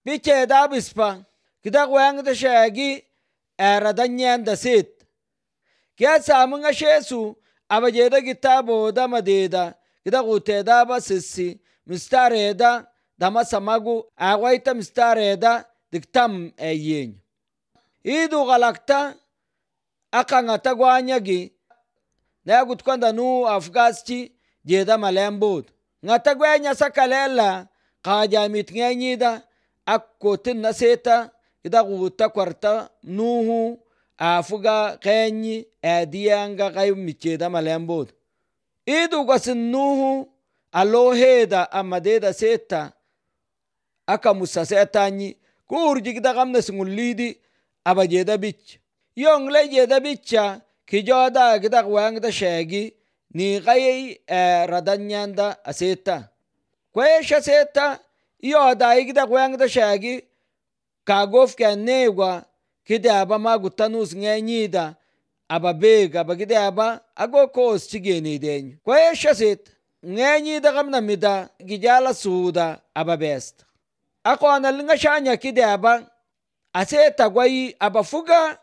piche da bispa kidak wang da shagi era danyan da sit kya samun ashesu abajeda kitabo da madeda kidak uteda ba sisi mistareda dama samagu awaita mistareda diktam eyin idu galakta akangata gwanyagi nagut kwanda nu afgaschi jeda malembud ngata gwanya sakalela qaja mitnganyida akkotin naseta ida guta kwarta nuhu afuga qenyi adiyanga qay micheda malembud idu qasin nuhu aloheda amadeda seta aka musasetanyi kurji gida gamna singulidi abajeda bich yong le jeda bicha kijoda gida wangda shagi ni qay radanyanda aseta kwesha seta yoda igida wangda shagi kagof kannewa kidaba magutanus nganyida ababega bagidaba agokos chigeni den kwesha set nganyida gamna mida gijala suda ababest akona linga shanya kidaba aseta gwai abafuga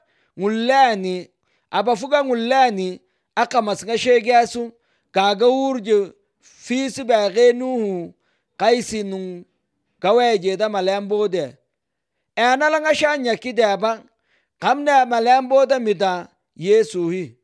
ngullani aka masnga shegyasu kaga urje fisi bage nuhu kaisi nun kaweje da malambode ena langa shanya kidaba kamna malambode mida yesu hi